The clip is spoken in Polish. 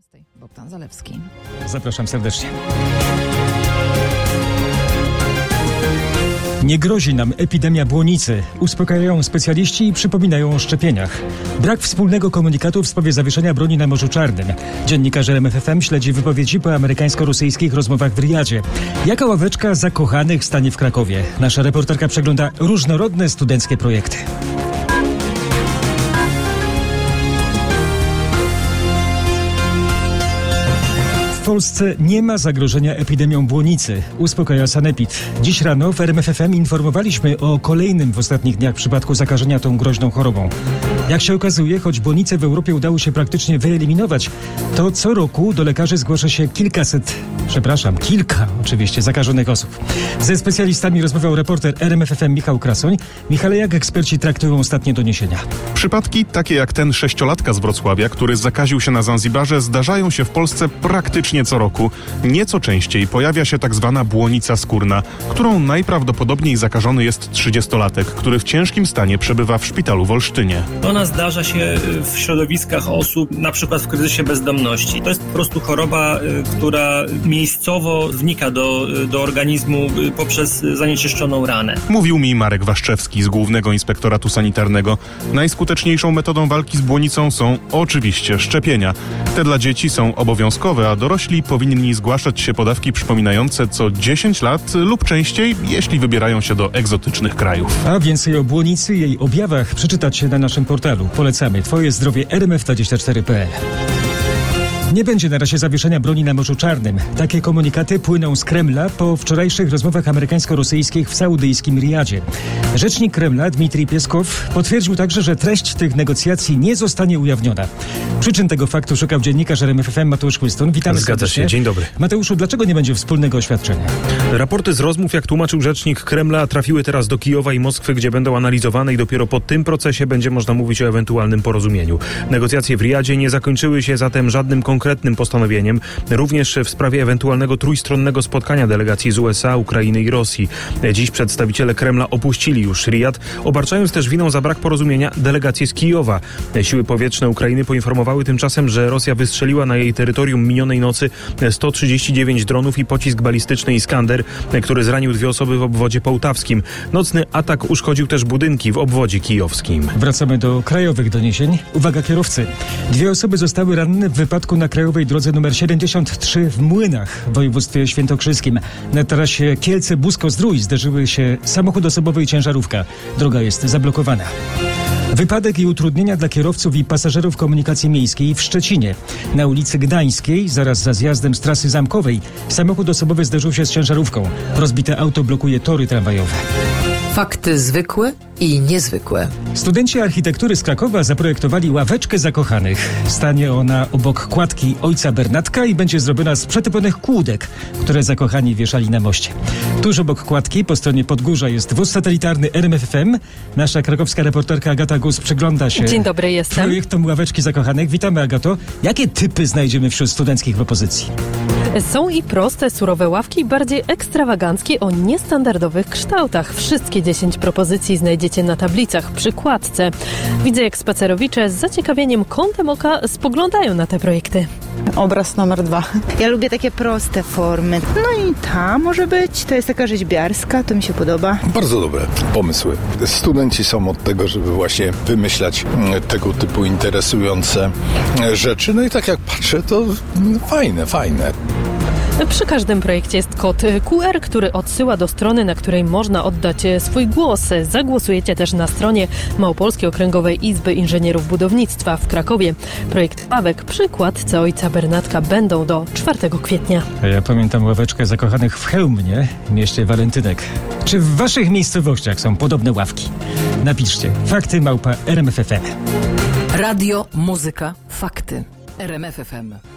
19:00. Bogdan Zalewski. Zapraszam serdecznie. Nie grozi nam epidemia błonicy. Uspokajają specjaliści i przypominają o szczepieniach. Brak wspólnego komunikatu w sprawie zawieszenia broni na Morzu Czarnym. Dziennikarz RMFFM śledzi wypowiedzi po amerykańsko-rosyjskich rozmowach w Riyadzie. Jaka ławeczka zakochanych stanie w Krakowie? Nasza reporterka przegląda różnorodne studenckie projekty. W Polsce nie ma zagrożenia epidemią błonicy, uspokaja Sanepid. Dziś rano w RMFFM informowaliśmy o kolejnym w ostatnich dniach przypadku zakażenia tą groźną chorobą. Jak się okazuje, choć błonice w Europie udało się praktycznie wyeliminować, to co roku do lekarzy zgłasza się kilka oczywiście zakażonych osób. Ze specjalistami rozmawiał reporter RMFFM Michał Krasoń. Michale, jak eksperci traktują ostatnie doniesienia? Przypadki takie jak ten 6-latka z Wrocławia, który zakaził się na Zanzibarze, zdarzają się w Polsce praktycznie co roku. Nieco częściej pojawia się tak zwana błonica skórna, którą najprawdopodobniej zakażony jest 30-latek, który w ciężkim stanie przebywa w szpitalu w Olsztynie. Ona zdarza się w środowiskach osób, na przykład w kryzysie bezdomności. To jest po prostu choroba, która miejscowo wnika do organizmu poprzez zanieczyszczoną ranę. Mówił mi Marek Waszczewski z Głównego Inspektoratu Sanitarnego. Najskuteczniejszą metodą walki z błonicą są oczywiście szczepienia. Te dla dzieci są obowiązkowe, a dorośli powinni zgłaszać się podawki przypominające co 10 lat lub częściej, jeśli wybierają się do egzotycznych krajów. A więcej o błonicy i jej objawach przeczytacie na naszym portalu. Polecamy. Twoje zdrowie rmf24.pl. Nie będzie na razie zawieszenia broni na Morzu Czarnym. Takie komunikaty płyną z Kremla po wczorajszych rozmowach amerykańsko-rosyjskich w saudyjskim Riyadzie. Rzecznik Kremla Dmitrij Pieskow potwierdził także, że treść tych negocjacji nie zostanie ujawniona. Przyczyn tego faktu szukał dziennikarz RMFFM Mateusz Chłystun. Witamy serdecznie. serdecznie. Dzień dobry. Mateuszu, dlaczego nie będzie wspólnego oświadczenia? Raporty z rozmów, jak tłumaczył rzecznik Kremla, trafiły teraz do Kijowa i Moskwy, gdzie będą analizowane i dopiero po tym procesie będzie można mówić o ewentualnym porozumieniu. Negocjacje w Riyadzie nie zakończyły się zatem żadnym konkretnym postanowieniem, również w sprawie ewentualnego trójstronnego spotkania delegacji z USA, Ukrainy i Rosji. Dziś przedstawiciele Kremla opuścili już Rijad, obarczając też winą za brak porozumienia delegację z Kijowa. Siły powietrzne Ukrainy poinformowały tymczasem, że Rosja wystrzeliła na jej terytorium minionej nocy 139 dronów i pocisk balistyczny Iskander, który zranił 2 osoby w obwodzie połtawskim. Nocny atak uszkodził też budynki w obwodzie kijowskim. Wracamy do krajowych doniesień. Uwaga kierowcy. 2 osoby zostały ranne w wypadku na krajowej drodze nr 73 w Młynach w województwie świętokrzyskim. Na trasie Kielce-Busko-Zdrój zderzyły się samochód osobowy i ciężarówka. Droga jest zablokowana. Wypadek i utrudnienia dla kierowców i pasażerów komunikacji miejskiej w Szczecinie. Na ulicy Gdańskiej, zaraz za zjazdem z trasy zamkowej, samochód osobowy zderzył się z ciężarówką. Rozbite auto blokuje tory tramwajowe. Fakty zwykłe i niezwykłe. Studenci architektury z Krakowa zaprojektowali ławeczkę zakochanych. Stanie ona obok kładki ojca Bernatka i będzie zrobiona z przetopionych kłódek, które zakochani wieszali na moście. Tuż obok kładki, po stronie Podgórza, jest wóz satelitarny RMFFM. Nasza krakowska reporterka Agata Gus przygląda się Dzień dobry, jestem. projektom ławeczki zakochanych. Witamy, Agato. Jakie typy znajdziemy wśród studenckich propozycji? Są i proste, surowe ławki, bardziej ekstrawaganckie o niestandardowych kształtach. Wszystkie 10 propozycji znajdziecie na tablicach przy kładce. Widzę, jak spacerowicze z zaciekawieniem kątem oka spoglądają na te projekty. Obraz numer 2. Ja lubię takie proste formy. No i ta może być, to jest taka rzeźbiarska, to mi się podoba. Bardzo dobre pomysły. Studenci są od tego, żeby właśnie wymyślać tego typu interesujące rzeczy. No i tak jak patrzę, to fajne. Przy każdym projekcie jest kod QR, który odsyła do strony, na której można oddać swój głos. Zagłosujecie też na stronie Małopolskiej Okręgowej Izby Inżynierów Budownictwa w Krakowie. Projekt ławek przy kładce ojca Bernatka będą do 4 kwietnia. Ja pamiętam ławeczkę zakochanych w Chełmnie, mieście walentynek. Czy w waszych miejscowościach są podobne ławki? Napiszcie fakty@rmf.fm. Radio, muzyka, fakty. RMF FM.